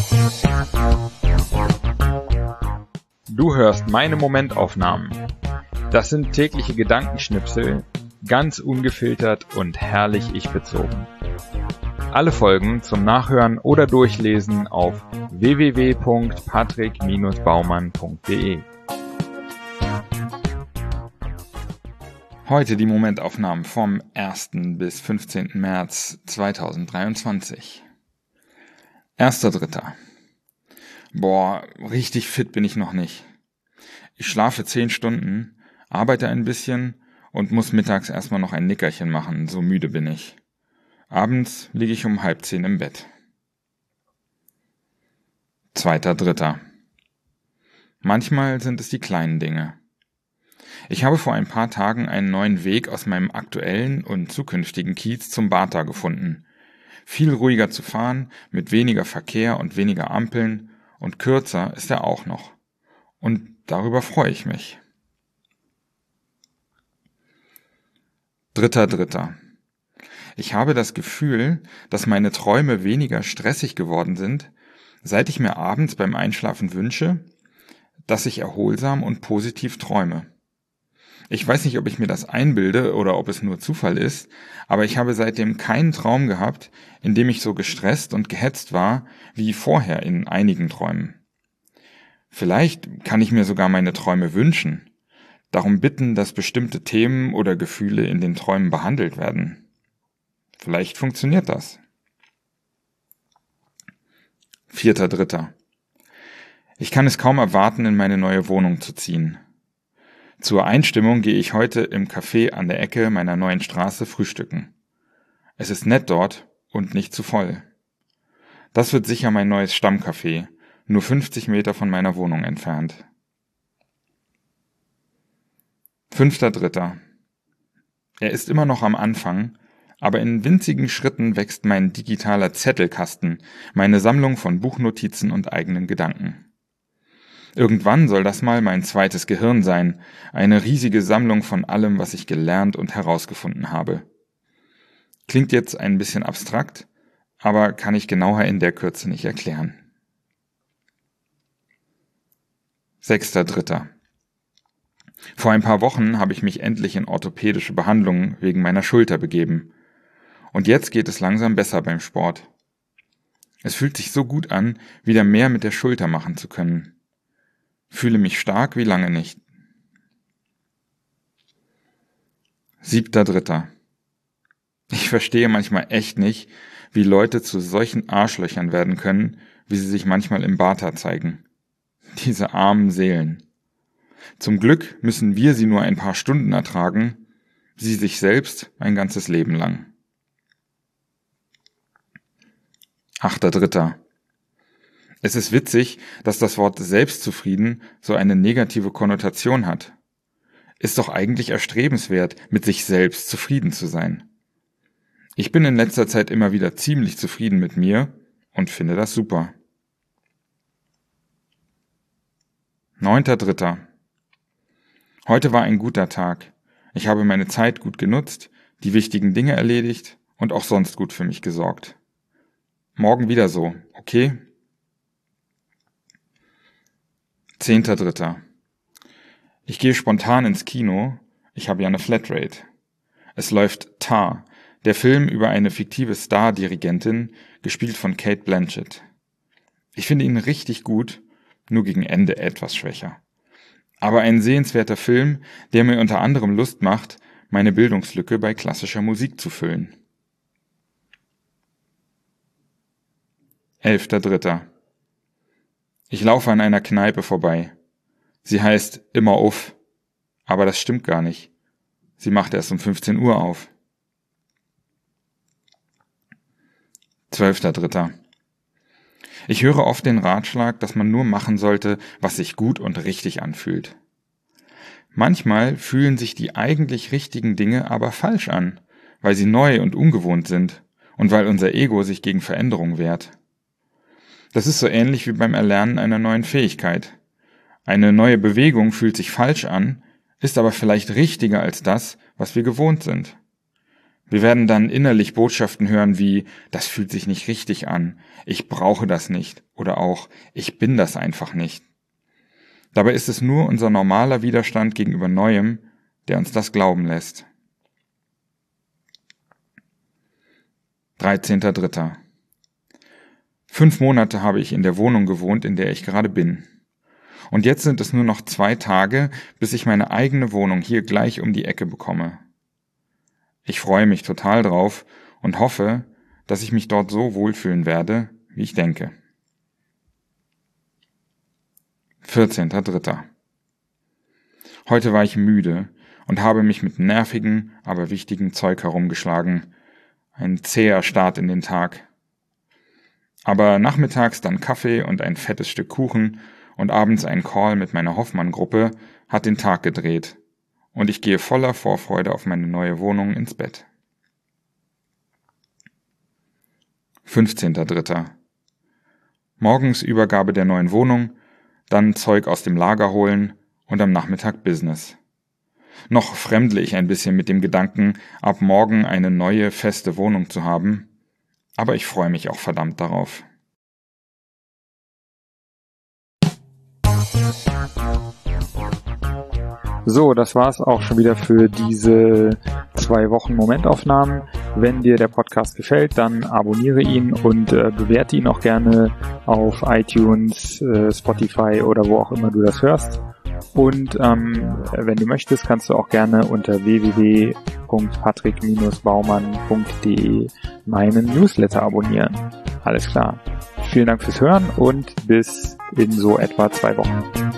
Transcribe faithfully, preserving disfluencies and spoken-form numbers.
Du hörst meine Momentaufnahmen. Das sind tägliche Gedankenschnipsel, ganz ungefiltert und herrlich ich-bezogen. Alle Folgen zum Nachhören oder Durchlesen auf w w w punkt patrick Bindestrich baumann punkt d e. Heute die Momentaufnahmen vom ersten bis fünfzehnten März zweitausenddreiundzwanzig. erster dritter Boah, richtig fit bin ich noch nicht. Ich schlafe zehn Stunden, arbeite ein bisschen und muss mittags erstmal noch ein Nickerchen machen, so müde bin ich. Abends liege ich um halb zehn im Bett. zweiter dritter Manchmal sind es die kleinen Dinge. Ich habe vor ein paar Tagen einen neuen Weg aus meinem aktuellen und zukünftigen Kiez zum Bata gefunden. Viel ruhiger zu fahren, mit weniger Verkehr und weniger Ampeln, und kürzer ist er auch noch. Und darüber freue ich mich. dritter dritter Ich habe das Gefühl, dass meine Träume weniger stressig geworden sind, seit ich mir abends beim Einschlafen wünsche, dass ich erholsam und positiv träume. Ich weiß nicht, ob ich mir das einbilde oder ob es nur Zufall ist, aber ich habe seitdem keinen Traum gehabt, in dem ich so gestresst und gehetzt war wie vorher in einigen Träumen. Vielleicht kann ich mir sogar meine Träume wünschen, darum bitten, dass bestimmte Themen oder Gefühle in den Träumen behandelt werden. Vielleicht funktioniert das. vierter dritter Ich kann es kaum erwarten, in meine neue Wohnung zu ziehen. Zur Einstimmung gehe ich heute im Café an der Ecke meiner neuen Straße frühstücken. Es ist nett dort und nicht zu voll. Das wird sicher mein neues Stammcafé, nur fünfzig Meter von meiner Wohnung entfernt. fünfter dritter Er ist immer noch am Anfang, aber in winzigen Schritten wächst mein digitaler Zettelkasten, meine Sammlung von Buchnotizen und eigenen Gedanken. Irgendwann soll das mal mein zweites Gehirn sein, eine riesige Sammlung von allem, was ich gelernt und herausgefunden habe. Klingt jetzt ein bisschen abstrakt, aber kann ich genauer in der Kürze nicht erklären. sechster dritter Vor ein paar Wochen habe ich mich endlich in orthopädische Behandlung wegen meiner Schulter begeben. Und jetzt geht es langsam besser beim Sport. Es fühlt sich so gut an, wieder mehr mit der Schulter machen zu können. Fühle mich stark wie lange nicht. siebter dritter Ich verstehe manchmal echt nicht, wie Leute zu solchen Arschlöchern werden können, wie sie sich manchmal im Bata zeigen. Diese armen Seelen. Zum Glück müssen wir sie nur ein paar Stunden ertragen, sie sich selbst ein ganzes Leben lang. achter dritter Es ist witzig, dass das Wort selbstzufrieden so eine negative Konnotation hat. Ist doch eigentlich erstrebenswert, mit sich selbst zufrieden zu sein. Ich bin in letzter Zeit immer wieder ziemlich zufrieden mit mir und finde das super. neunter dritter Heute war ein guter Tag. Ich habe meine Zeit gut genutzt, die wichtigen Dinge erledigt und auch sonst gut für mich gesorgt. Morgen wieder so, okay? zehnter dritter Ich gehe spontan ins Kino, ich habe ja eine Flatrate. Es läuft Tar, der Film über eine fiktive Star-Dirigentin, gespielt von Cate Blanchett. Ich finde ihn richtig gut, nur gegen Ende etwas schwächer. Aber ein sehenswerter Film, der mir unter anderem Lust macht, meine Bildungslücke bei klassischer Musik zu füllen. elfter dritter Ich laufe an einer Kneipe vorbei. Sie heißt Immer Uff, aber das stimmt gar nicht. Sie macht erst um fünfzehn Uhr auf. zwölfter dritter Ich höre oft den Ratschlag, dass man nur machen sollte, was sich gut und richtig anfühlt. Manchmal fühlen sich die eigentlich richtigen Dinge aber falsch an, weil sie neu und ungewohnt sind und weil unser Ego sich gegen Veränderung wehrt. Das ist so ähnlich wie beim Erlernen einer neuen Fähigkeit. Eine neue Bewegung fühlt sich falsch an, ist aber vielleicht richtiger als das, was wir gewohnt sind. Wir werden dann innerlich Botschaften hören wie, das fühlt sich nicht richtig an, ich brauche das nicht oder auch, ich bin das einfach nicht. Dabei ist es nur unser normaler Widerstand gegenüber Neuem, der uns das glauben lässt. dreizehnter dritter Fünf Monate habe ich in der Wohnung gewohnt, in der ich gerade bin. Und jetzt sind es nur noch zwei Tage, bis ich meine eigene Wohnung hier gleich um die Ecke bekomme. Ich freue mich total drauf und hoffe, dass ich mich dort so wohlfühlen werde, wie ich denke. vierzehnter dritter Heute war ich müde und habe mich mit nervigen, aber wichtigen Zeug herumgeschlagen. Ein zäher Start in den Tag. Aber nachmittags dann Kaffee und ein fettes Stück Kuchen und abends ein Call mit meiner Hoffmann-Gruppe hat den Tag gedreht. Und ich gehe voller Vorfreude auf meine neue Wohnung ins Bett. fünfzehnter dritter Morgens Übergabe der neuen Wohnung, dann Zeug aus dem Lager holen und am Nachmittag Business. Noch fremdle ich ein bisschen mit dem Gedanken, ab morgen eine neue, feste Wohnung zu haben, aber ich freue mich auch verdammt darauf. So, das war's auch schon wieder für diese zwei Wochen Momentaufnahmen. Wenn dir der Podcast gefällt, dann abonniere ihn und äh, bewerte ihn auch gerne auf iTunes, äh, Spotify oder wo auch immer du das hörst. Und ähm, wenn du möchtest, kannst du auch gerne unter w w w punkt patrick Bindestrich baumann punkt d e meinen Newsletter abonnieren. Alles klar. Vielen Dank fürs Hören und bis in so etwa zwei Wochen.